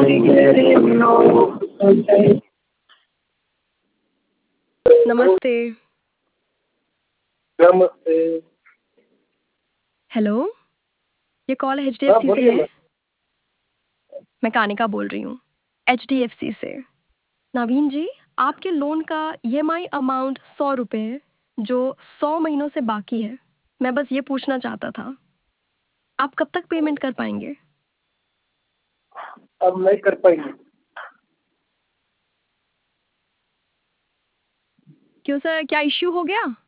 नमस्ते। नमस्ते। हेलो, ये कॉल हाँ, एचडीएफसी से बोलिए है? ना। मैं कानिका बोल रही हूँ, एचडीएफसी से। नवीन जी, आपके लोन का ईएमआई अमाउंट ₹100 है, जो 100 महीनों से बाकी है। मैं बस ये पूछना चाहता था, आप कब तक पेमेंट कर पाएँगे? अब नहीं कर पाएँगे। क्यों सर, क्या इश्यू हो गया?